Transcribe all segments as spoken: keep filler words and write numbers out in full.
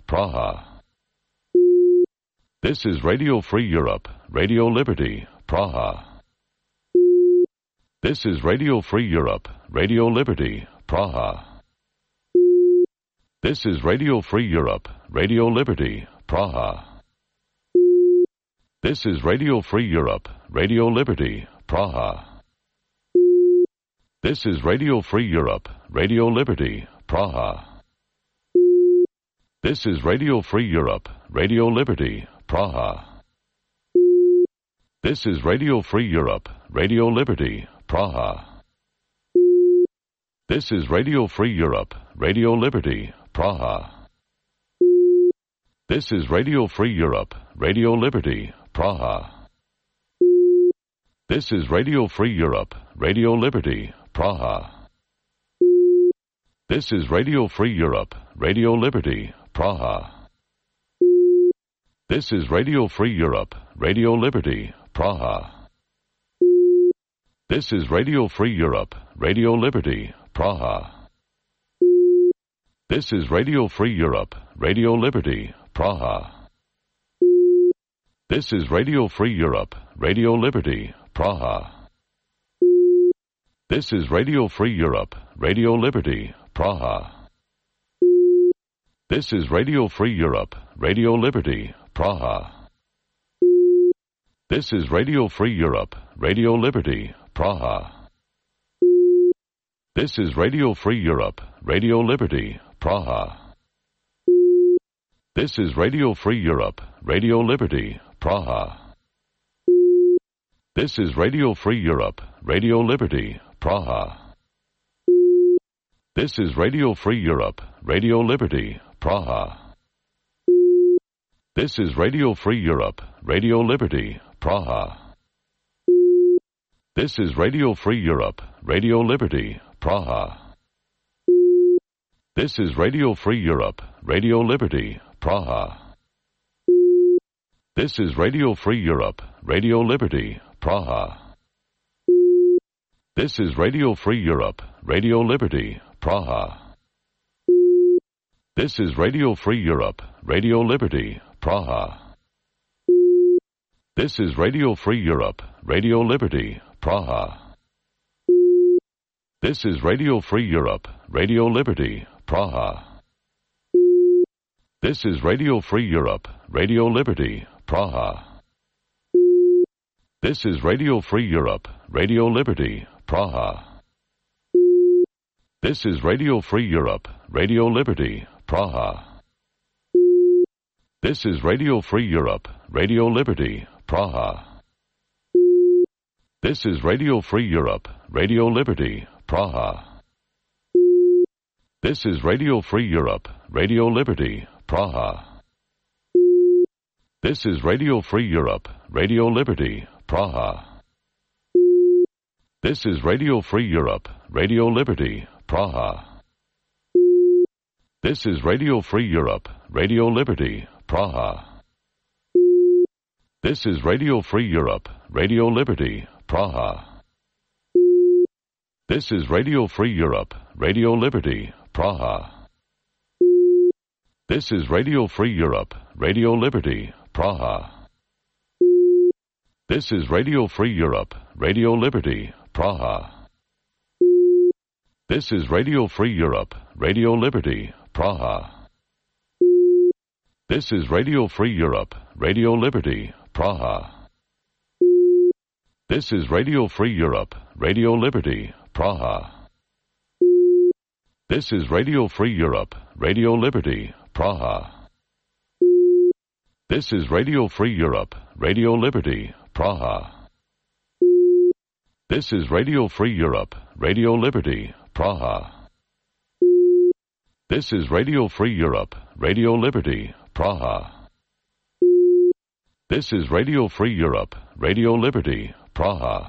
Praha. This is Radio Free Europe, Radio Liberty, Praha. This is Radio Free Europe, Radio Liberty, Praha. This is Radio Free Europe, Radio Liberty, Praha. This is Radio Free Europe, Radio Liberty, Praha. This is Radio Free Europe, Radio Liberty, Praha. This is Radio Free Europe, Radio Liberty, Praha. This is Radio Free Europe, Radio Liberty, Praha. This is Radio Free Europe, Radio Liberty, Praha. This is Radio Free Europe, Radio Liberty, Praha. This is Radio Free Europe, Radio Liberty, Praha. This is Radio Free Europe, Radio Liberty, Praha. This is Radio Free Europe, Radio Liberty, Praha. This is Radio Free Europe, Radio Liberty, Praha. This is Radio Free Europe, Radio Liberty, Praha. This is Radio Free Europe, Radio Liberty, Praha. This is Radio Free Europe, Radio Liberty, Praha. This is Radio Free Europe, Radio Liberty, Praha. This is Radio Free Europe, Radio Liberty, Praha. This is Radio Free Europe, Radio Liberty, Praha. This is Radio Free Europe, Radio Liberty, Praha. This is Radio Free Europe, Radio Liberty, Praha. This is Radio Free Europe, Radio Liberty, Praha. This is Radio Free Europe, Radio Liberty, Praha. This is Radio Free Europe, Radio Liberty, Praha. This is Radio Free Europe, Radio Liberty, Praha. This is Radio Free Europe, Radio Liberty, Praha. This is Radio Free Europe, Radio Liberty, Praha. This is Radio Free Europe, Radio Liberty, Praha. This is Radio Free Europe, Radio Liberty, Praha. This is Radio Free Europe, Radio Liberty, Praha. This is Radio Free Europe, Radio Liberty, Praha. This is Radio Free Europe, Radio Liberty, Praha. This is Radio Free Europe, Radio Liberty, Praha. This is Radio Free Europe, Radio Liberty, Praha. This is Radio Free Europe, Radio Liberty, Praha. This is Radio Free Europe, Radio Liberty, Praha. This is Radio Free Europe, Radio Liberty, Praha. This is Radio Free Europe, Radio Liberty, Praha. This is Radio Free Europe, Radio Liberty, Praha. This is Radio Free Europe, Radio Liberty, Praha. This is Radio Free Europe, Radio Liberty, Praha. This is Radio Free Europe, Radio Liberty, Praha. This is Radio Free Europe, Radio Liberty, Praha. This is Radio Free Europe, Radio Liberty, Praha. This is Radio Free Europe, Radio Liberty, Praha. This is Radio Free Europe, Radio Liberty, Praha. This is Radio Free Europe, Radio Liberty, Praha. This is Radio Free Europe, Radio Liberty, Praha. This is Radio Free Europe, Radio Liberty, Praha. This is Radio Free Europe, Radio Liberty, Praha. This is Radio Free Europe, Radio Liberty, Praha.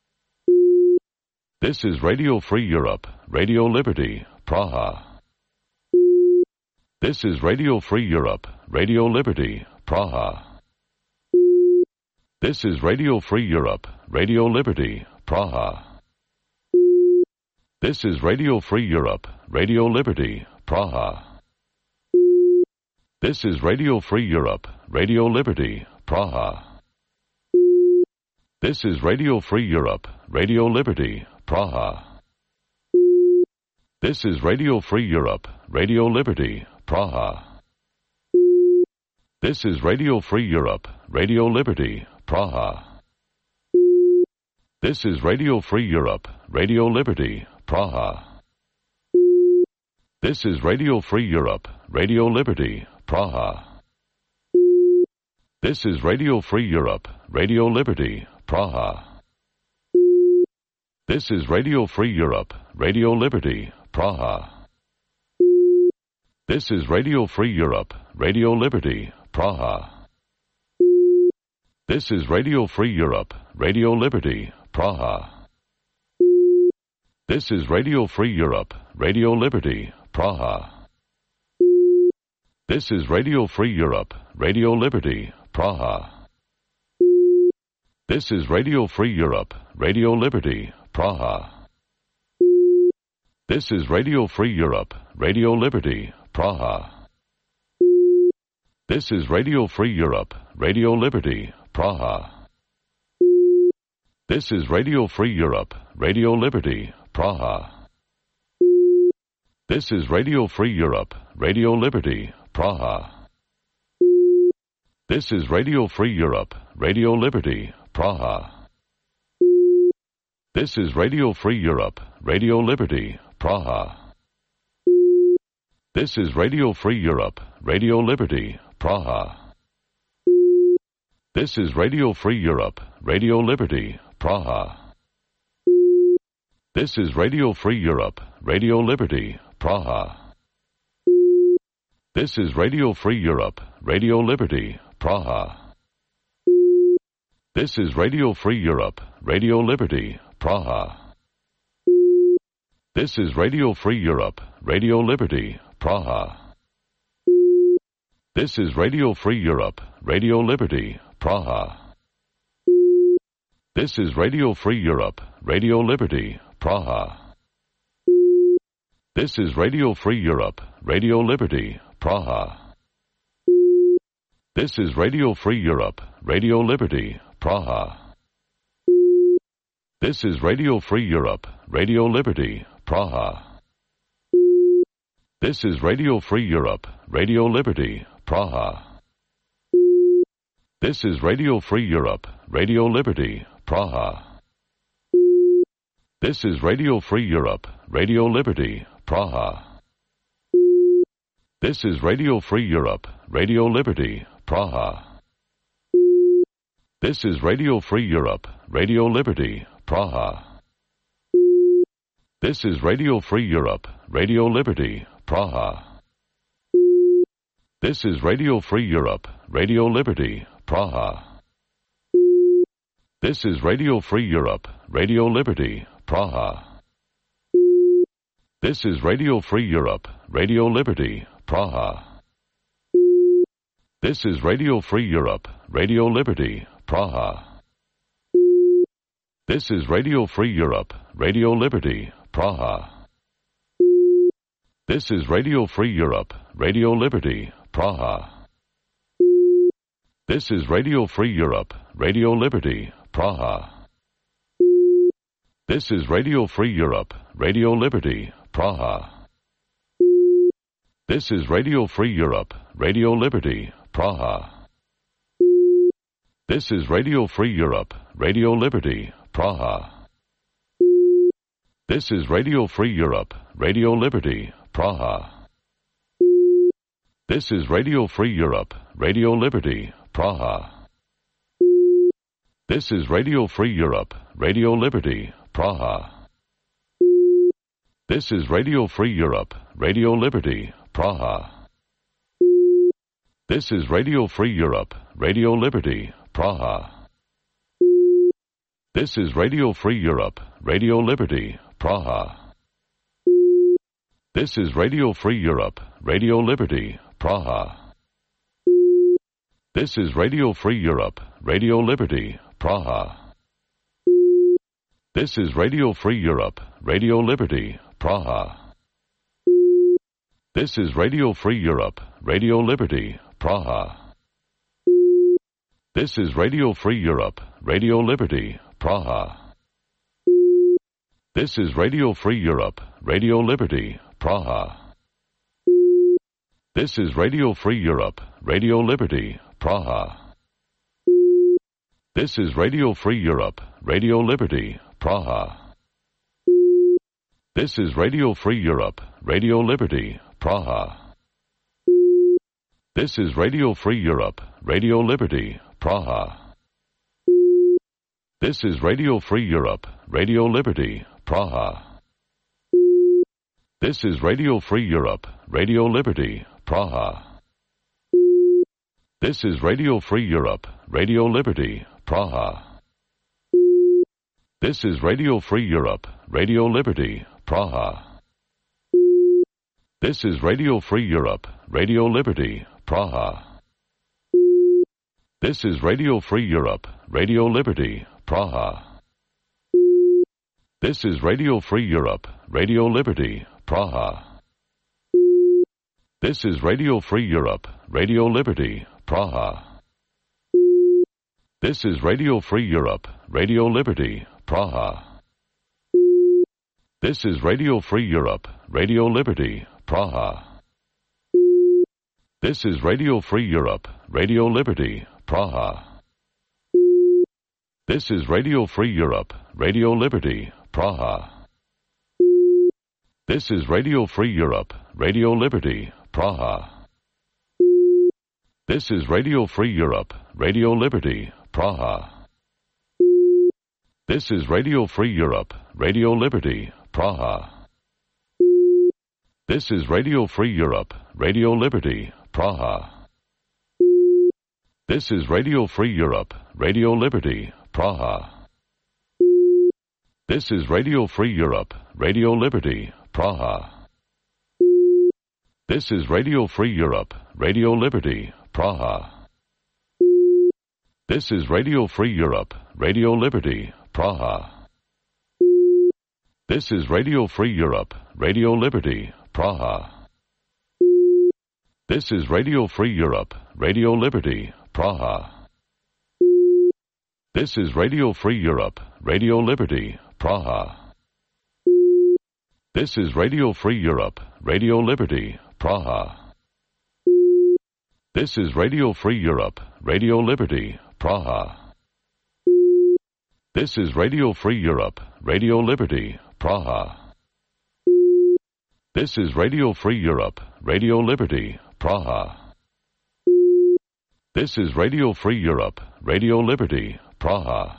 This is Radio Free Europe, Radio Liberty, Praha. This is Radio Free Europe, Radio Liberty, Praha. This is Radio Free Europe, Radio Liberty, Praha. This is Radio Free Europe, Radio Liberty, Praha. This is Radio Free Europe, Radio Liberty, Praha. This is Radio Free Europe, Radio Liberty, Praha. This is Radio Free Europe, Radio Liberty, Praha. This is Radio Free Europe, Radio Liberty, Praha. This is Radio Free Europe, Radio Liberty, Praha. This is Radio Free Europe, Radio Liberty, Praha. This is Radio Free Europe, Radio Liberty, Praha. This is Radio Free Europe, Radio Liberty, Praha. This is Radio Free Europe, Radio Liberty, Praha. This is Radio Free Europe, Radio Liberty, Praha. This is Radio Free Europe, Radio Liberty, Praha. This is Radio Free Europe, Radio Liberty, Praha. This is Radio Free Europe, Radio Liberty, Praha. This is Radio Free Europe, Radio Liberty, Praha. This is Radio Free Europe, Radio Liberty, Praha. This is Radio Free Europe, Radio Liberty, Praha. This is Radio Free Europe, Radio Liberty, Praha. This is Radio Free Europe, Radio Liberty, Praha. This is Radio Free Europe, Radio Liberty, Praha. This is Radio Free Europe, Radio Liberty, Praha. This is Radio Free Europe, Radio Liberty, Praha. This is Radio Free Europe, Radio Liberty, Praha. This is Radio Free Europe, Radio Liberty, Praha. This is Radio Free Europe, Radio Liberty, Praha. This is Radio Free Europe, Radio Liberty, Praha. This is Radio Free Europe, Radio Liberty, Praha. This is Radio Free Europe, Radio Liberty, Praha. This is Radio Free Europe, Radio Liberty, Praha. This is Radio Free Europe, Radio Liberty, Praha. This is Radio Free Europe, Radio Liberty, Praha. This is Radio Free Europe, Radio Liberty, Praha. This is Radio Free Europe, Radio Liberty, Praha. This is Radio Free Europe, Radio Liberty, Praha. This is Radio Free Europe, Radio Liberty, Praha. This is Radio Free Europe, Radio Liberty, Praha. This is Radio Free Europe, Radio Liberty, Praha. This is Radio Free Europe, Radio Liberty, Praha. This is Radio Free Europe, Radio Liberty, Praha. This is Radio Free Europe, Radio Liberty, Praha. This is Radio Free Europe, Radio Liberty, Praha. This is Radio Free Europe, Radio Liberty, Praha. This is Radio Free Europe, Radio Liberty, Praha. This is Radio Free Europe, Radio Liberty, Praha. This is Radio Free Europe, Radio Liberty, Praha. This is Radio Free Europe, Radio Liberty, Praha. This is Radio Free Europe, Radio Liberty, Praha. This is Radio Free Europe, Radio Liberty, Praha. This is Radio Free Europe, Radio Liberty, Praha. This is Radio Free Europe, Radio Liberty, Praha. This is Radio Free Europe, Radio Liberty, Praha. This is Radio Free Europe, Radio Liberty, Praha. This is Radio Free Europe, Radio Liberty, Praha. This is Radio Free Europe, Radio Liberty, Praha. This is Radio Free Europe, Radio Liberty, Praha. This is Radio Free Europe, Radio Liberty, Praha. This is Radio Free Europe, Radio Liberty, Praha. This is Radio Free Europe, Radio Liberty, Praha. This is Radio Free Europe, Radio Liberty, Praha. This is Radio Free Europe, Radio Liberty, Praha. This is Radio Free Europe, Radio Liberty, Praha. This is Radio Free Europe, Radio Liberty, Praha. This is Radio Free Europe, Radio Liberty, Praha. This is Radio Free Europe, Radio Liberty, Praha. This is Radio Free Europe, Radio Liberty, Praha. This is Radio Free Europe, Radio Liberty, Praha. This is Radio Free Europe, Radio Liberty, Praha. This is Radio Free Europe, Radio Liberty, Praha. This is Radio Free Europe, Radio Liberty, Praha. This is Radio Free Europe, Radio Liberty, Praha. This is Radio Free Europe, Radio Liberty, Praha. This is Radio Free Europe, Radio Liberty, Praha. This is Radio Free Europe, Radio Liberty, Praha. This is Radio Free Europe, Radio Liberty, Praha. This is Radio Free Europe, Radio Liberty, Praha. This is Radio Free Europe, Radio Liberty, Praha. This is Radio Free Europe, Radio Liberty, Praha. This is Radio Free Europe, Radio Liberty, Praha. This is Radio Free Europe, Radio Liberty, Praha. This is Radio Free Europe, Radio Liberty, Praha. This is Radio Free Europe, Radio Liberty, Praha. This is Radio Free Europe, Radio Liberty, Praha. This is Radio Free Europe, Radio Liberty, Praha. This is Radio Free Europe, Radio Liberty, Praha. This is Radio Free Europe, Radio Liberty, Praha. This is Radio Free Europe, Radio Liberty, Praha. This is Radio Free Europe, Radio Liberty, Praha. This is Radio Free Europe, Radio Liberty, Praha. This is Radio Free Europe, Radio Liberty, Praha. This is Radio Free Europe, Radio Liberty, Praha. This is Radio Free Europe, Radio Liberty, Praha.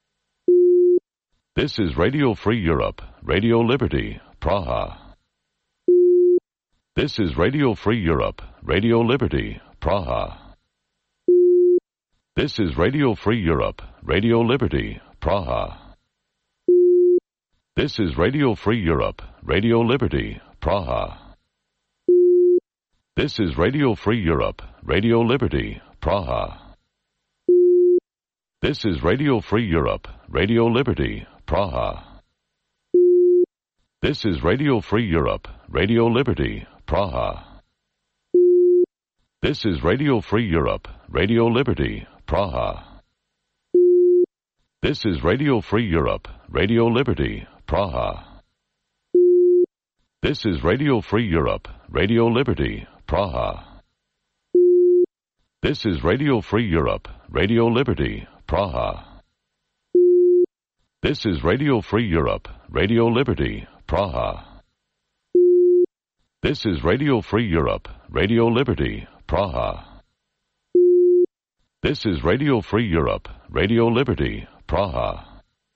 This is Radio Free Europe, Radio Liberty, Praha. This is Radio Free Europe, Radio Liberty, Praha. This is Radio Free Europe, Radio Liberty, Praha. This is Radio Free Europe, Radio Liberty, Praha. This is Radio Free Europe, Radio Liberty, Praha. This is Radio Free Europe, Radio Liberty, Praha. This is Radio Free Europe, Radio Liberty, Praha. This is Radio Free Europe, Radio Liberty, Praha. This is Radio Free Europe, Radio Liberty, Praha. This is Radio Free Europe, Radio Liberty, Praha. This is Radio Free Europe, Radio Liberty, Praha. This is Radio Free Europe, Radio Liberty, Praha. This is Radio Free Europe, Radio Liberty, Praha. This is Radio Free Europe, Radio Liberty, Praha.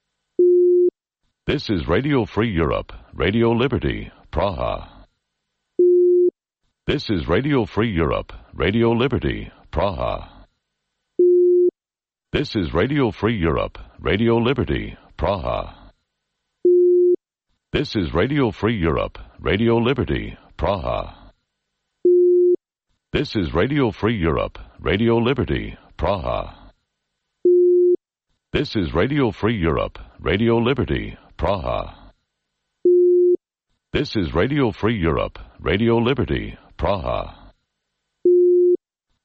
This is Radio Free Europe, Radio Liberty, Praha. This is Radio Free Europe, Radio Liberty, Praha. This is Radio Free Europe, Radio Liberty, Praha. This is Radio Free Europe, Radio Liberty, Praha. This is Radio Free Europe, Radio Liberty, Praha. This is Radio Free Europe, Radio Liberty, Praha. This is Radio Free Europe, Radio Liberty, Praha.